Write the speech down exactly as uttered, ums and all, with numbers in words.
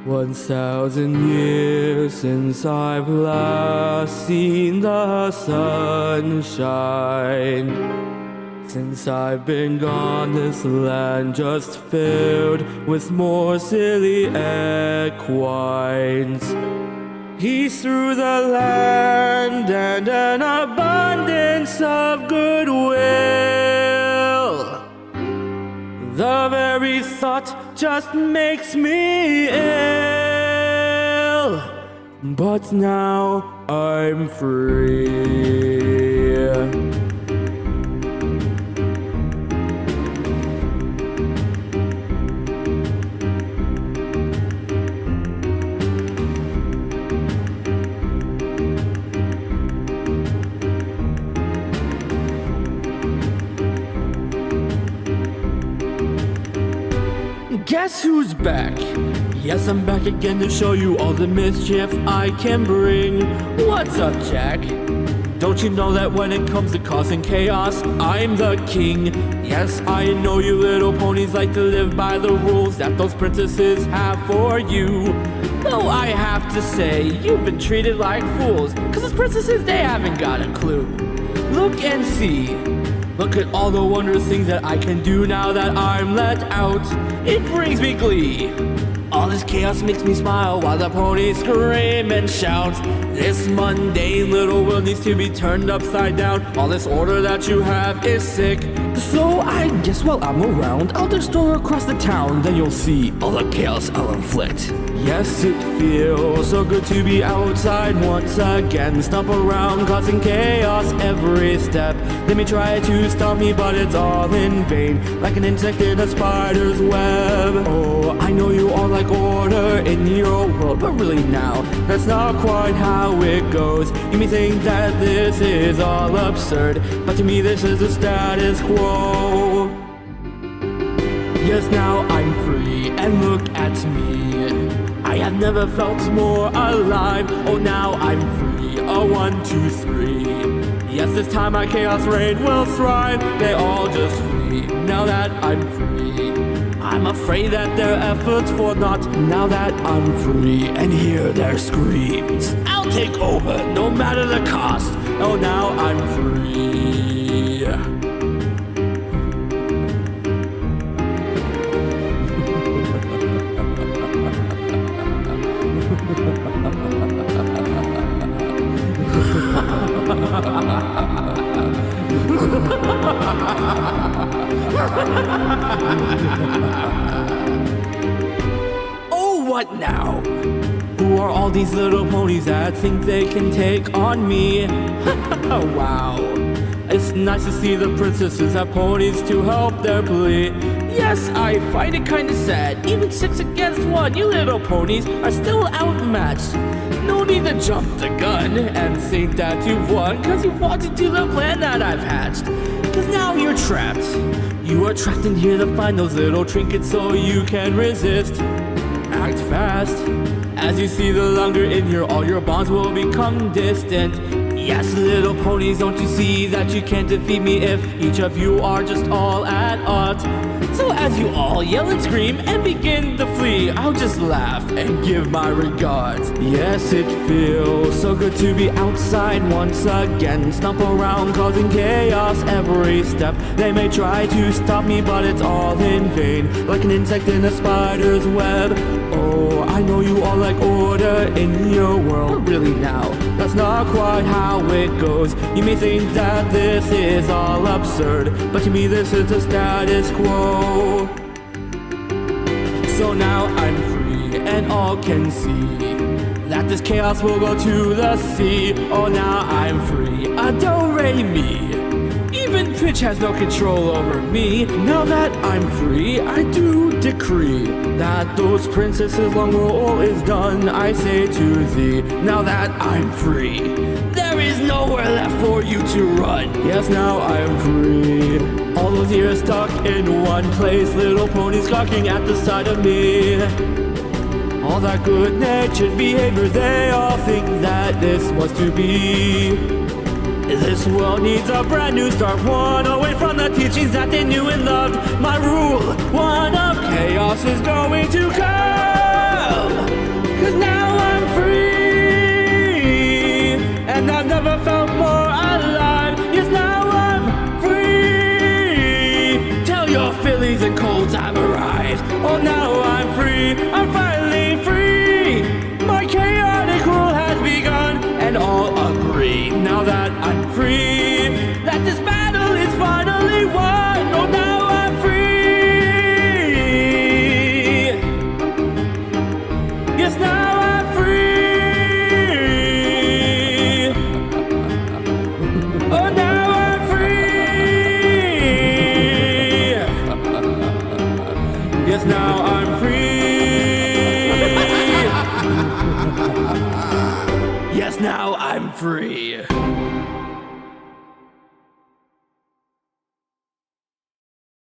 One thousand years since I've last seen the sunshine. Since I've been gone, this land just filled with more silly equines. Peace through the land and an abundance of goodwill. The very thought just makes me ill. But now I'm free. Guess who's back? Yes, I'm back again to show you all the mischief I can bring. What's up, Jack? Don't you know that when it comes to causing chaos, I'm the king? Yes, I know you little ponies like to live by the rules that those princesses have for you. Though I have to say, you've been treated like fools, cause those princesses, they haven't got a clue. Look and see. Look at all the wondrous things that I can do now that I'm let out. It brings me glee. All this chaos makes me smile while the ponies scream and shout. This mundane little world needs to be turned upside down. All this order that you have is sick. So I guess while I'm around, I'll just stroll across the town. Then you'll see all the chaos I'll inflict. Yes, it feels so good to be outside once again. Stomp around causing chaos every step. They may try to stop me, but it's all in vain. Like an insect in a spider's web. Oh, I know you all like order in your world, but really now, that's not quite how it goes. You may think that this is all absurd, but to me this is the status quo. Yes, now I'm free, and look at me. I have never felt more alive. Oh, now I'm free. A one, two, three. Yes, this time my chaos reign will thrive. They all just flee. Now that I'm free, I'm afraid that their efforts for naught. Now that I'm free and hear their screams, I'll take over no matter the cost. Oh, now I'm free. Oh, what now? Who are all these little ponies that think they can take on me? Wow. It's nice to see the princesses have ponies to help their plea. Yes, I find it kinda sad. Even six against one, you little ponies are still outmatched. No need to jump the gun and think that you've won, cause you walked into the plan that I've hatched. Cause now you're trapped. You are trapped in here to find those little trinkets so you can resist. Act fast. As you see the longer in here, all your bonds will become distant. Yes, little ponies, don't you see that you can't defeat me if each of you are just all at odds? So as you all yell and scream and begin to flee, I'll just laugh and give my regards. Yes, it feels so good to be outside once again. Stomp around causing chaos every step. They may try to stop me, but it's all in vain. Like an insect in a spider's web. Oh, I know you all like order in your world, but really now, that's not quite how it goes. You may think that this is all absurd, but to me this is the status quo. So now I'm free and all can see that this chaos will go to the sea. Oh, now I'm free, adore-me. Even Pitch has no control over me. Now that I'm free, I do decree that those princesses' long role is done. I say to thee, now that I'm free, there is nowhere left for you to run. Yes, now I'm free. All those years stuck in one place, little ponies gawking at the sight of me. All that good-natured behavior, they all think that this was to be. This world needs a brand new start, one away from the teachings that they knew and loved. My rule, one of chaos is going to come. Oh, now I'm free, I'm finally free. My chaotic rule has begun, and all agree now that I'm free, that this battle is finally won. Oh, now I'm free. Yes, now I'm free. Oh, now I'm free. Yes, now I'm free. Yes, now I'm free.